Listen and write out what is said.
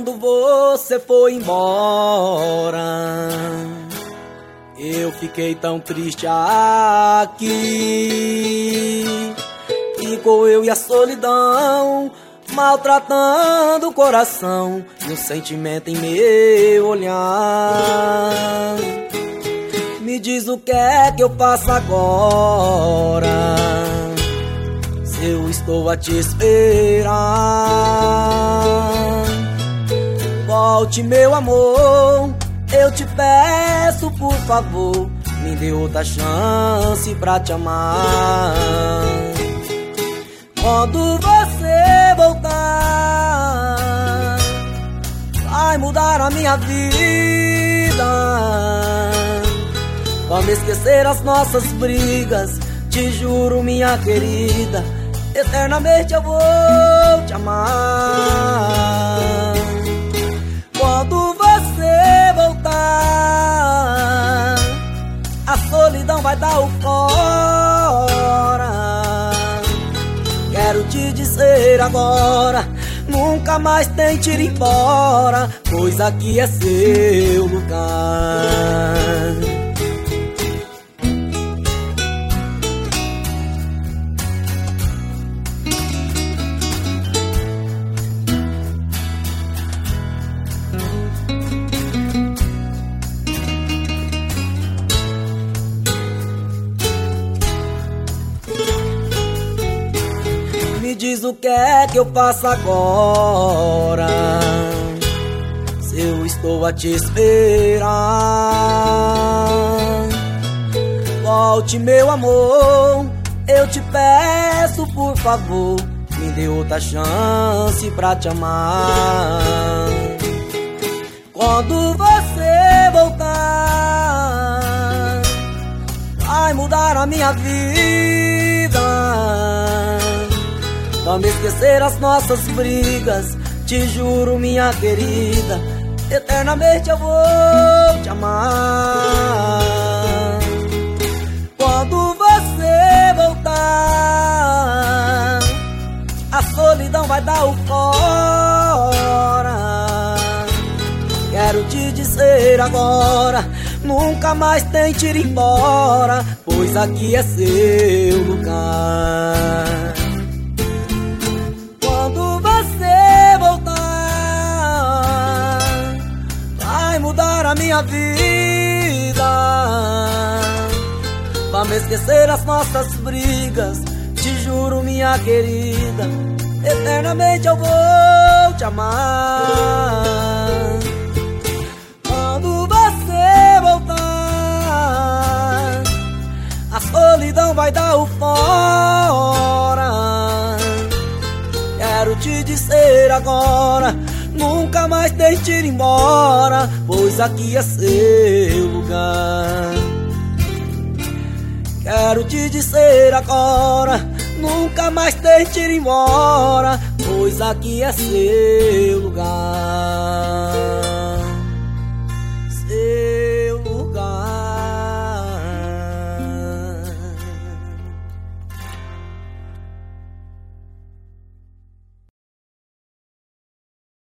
Quando você foi embora, eu fiquei tão triste aqui. Ficou eu e a solidão, maltratando o coração e o sentimento em meu olhar. Me diz o que é que eu faço agora, se eu estou a te esperar. Volte, meu amor, eu te peço por favor, me dê outra chance pra te amar. Quando você voltar, vai mudar a minha vida. Vamos esquecer as nossas brigas, te juro, minha querida, eternamente eu vou te amar. Quando você voltar, a solidão vai dar o fora. Quero te dizer agora, nunca mais tente ir embora, pois aqui é seu lugar. Me diz o que é que eu faço agora, se eu estou a te esperar. Volte, meu amor, eu te peço por favor, me dê outra chance pra te amar. Quando você voltar, vai mudar a minha vida. Vamos esquecer as nossas brigas, te juro, minha querida, eternamente eu vou te amar. Quando você voltar, a solidão vai dar o fora. Quero te dizer agora, nunca mais tente ir embora, pois aqui é seu lugar. Quando você voltar, vai mudar a minha vida. Vamos esquecer as nossas brigas, te juro, minha querida, eternamente eu vou te amar. Quando você voltar, a solidão vai dar o fora. Quero te dizer agora, nunca mais tente ir embora, pois aqui é seu lugar. Quero te dizer agora, nunca mais tente ir embora, pois aqui é seu lugar.